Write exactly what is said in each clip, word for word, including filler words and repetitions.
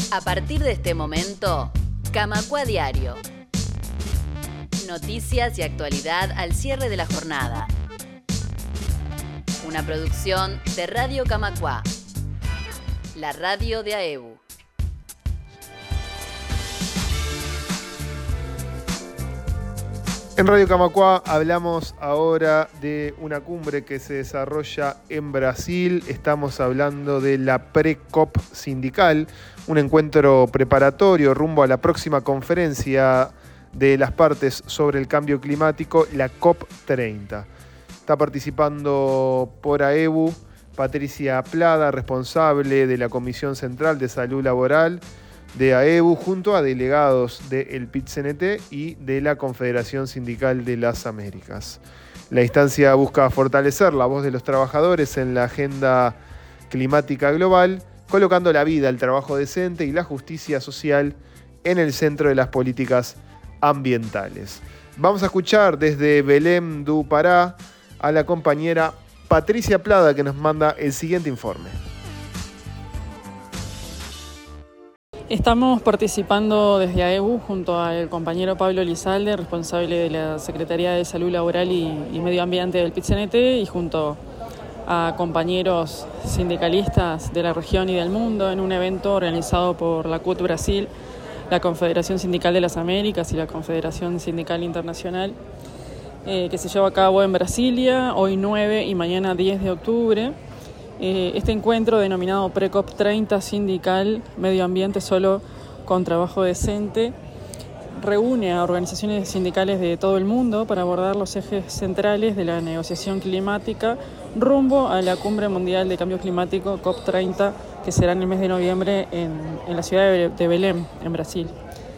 A partir de este momento, Camacuá Diario. Noticias y actualidad al cierre de la jornada. Una producción de Radio Camacuá, la radio de AEBU. En Radio Camacuá hablamos ahora de una cumbre que se desarrolla en Brasil. Estamos hablando de la Pre-COP sindical, un encuentro preparatorio rumbo a la próxima conferencia de las partes sobre el cambio climático, la COP treinta. Está participando por AEBU Patricia Plada, responsable de la Comisión Central de Salud Laboral de AEBU, junto a delegados del P I T C N T y de la Confederación Sindical de las Américas. La instancia busca fortalecer la voz de los trabajadores en la agenda climática global, colocando la vida, el trabajo decente y la justicia social en el centro de las políticas ambientales. Vamos a escuchar desde Belém do Pará a la compañera Patricia Plada, que nos manda el siguiente informe. Estamos participando desde AEBU junto al compañero Pablo Lizalde, responsable de la Secretaría de Salud Laboral y, y Medio Ambiente del P I T C N T, y junto a compañeros sindicalistas de la región y del mundo en un evento organizado por la C U T Brasil, la Confederación Sindical de las Américas y la Confederación Sindical Internacional, eh, que se lleva a cabo en Brasilia, hoy nueve y mañana diez de octubre. Este encuentro, denominado Pre-COP treinta sindical, medio ambiente solo con trabajo decente, reúne a organizaciones sindicales de todo el mundo para abordar los ejes centrales de la negociación climática rumbo a la Cumbre Mundial de Cambio Climático COP treinta, que será en el mes de noviembre en, en la ciudad de, de Belém, en Brasil.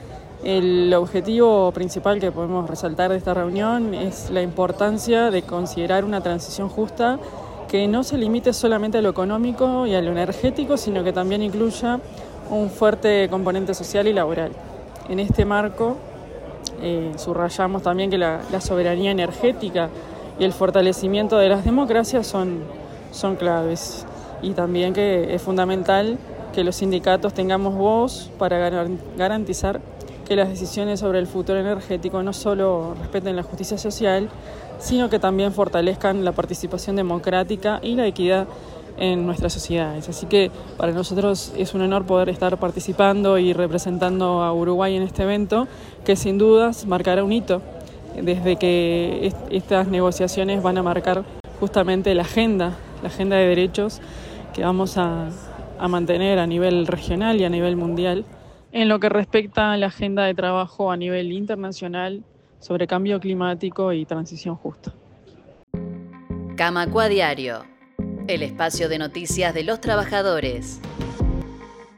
El objetivo principal que podemos resaltar de esta reunión es la importancia de considerar una transición justa que no se limite solamente a lo económico y a lo energético, sino que también incluya un fuerte componente social y laboral. En este marco, eh, subrayamos también que la, la soberanía energética y el fortalecimiento de las democracias son, son claves, y también que es fundamental que los sindicatos tengamos voz para garantizar que las decisiones sobre el futuro energético no solo respeten la justicia social, sino que también fortalezcan la participación democrática y la equidad en nuestras sociedades. Así que para nosotros es un honor poder estar participando y representando a Uruguay en este evento, que sin dudas marcará un hito, desde que est- estas negociaciones van a marcar justamente la agenda, la agenda de derechos que vamos a, a mantener a nivel regional y a nivel mundial, en lo que respecta a la agenda de trabajo a nivel internacional sobre cambio climático y transición justa. Camacuá Diario, el espacio de noticias de los trabajadores.